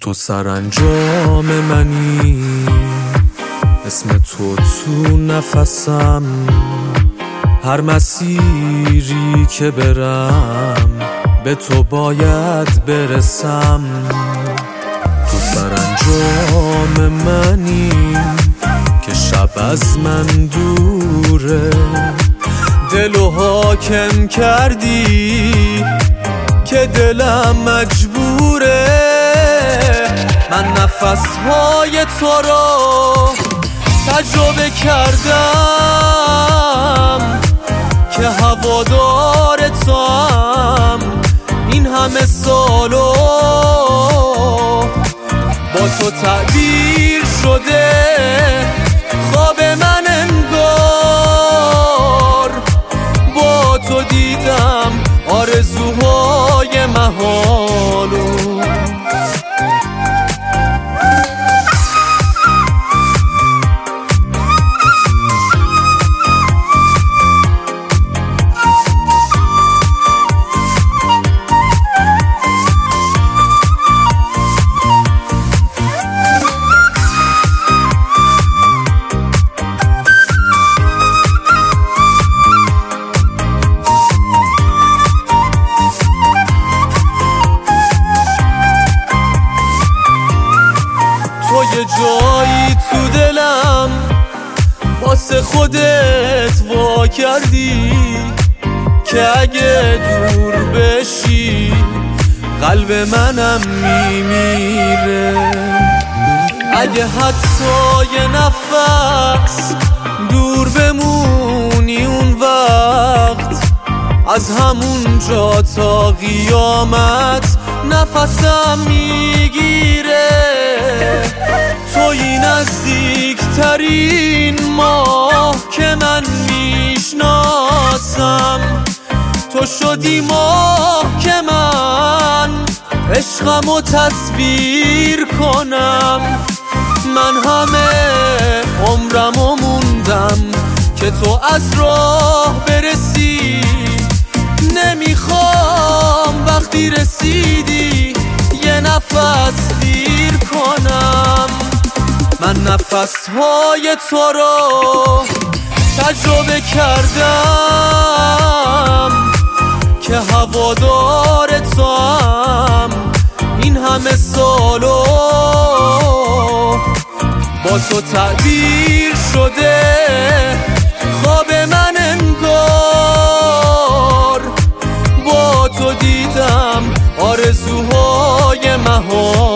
تو سرانجام منی، اسم تو تو نفسم، هر مسیری که برم به تو باید برسم. تو سرانجام منی که شب از من دوره، دلو حاکم کردی که دلم مجبوره. من نفسهای تو رو تجربه کردم که هوادار توام، این همه سالو با تو تعبیر شده خواب من انگار. با تو دیدم آرزوهای محالو. یه جایی تو دلم واسه خودت وا کردی که اگه دور بشی قلب منم میمیره. اگه حتی یه نفس دور بمونی اون وقت، از همون جا تا قیامت نفسم میگیره. توی نزدیکترین ماه که من میشناسم، تو شدی ماه که من عشقمو تصویر کنم. من همه عمرمو موندم که تو از راه برسی، نمیخوام وقتی رسیدی یه نفس دیر کنم. من نفسهای تو رو تجربه کردم که هوادار توام، این همه سالو با تو تعبیر شده خواب من انگار. با تو دیدم آرزوهای محال.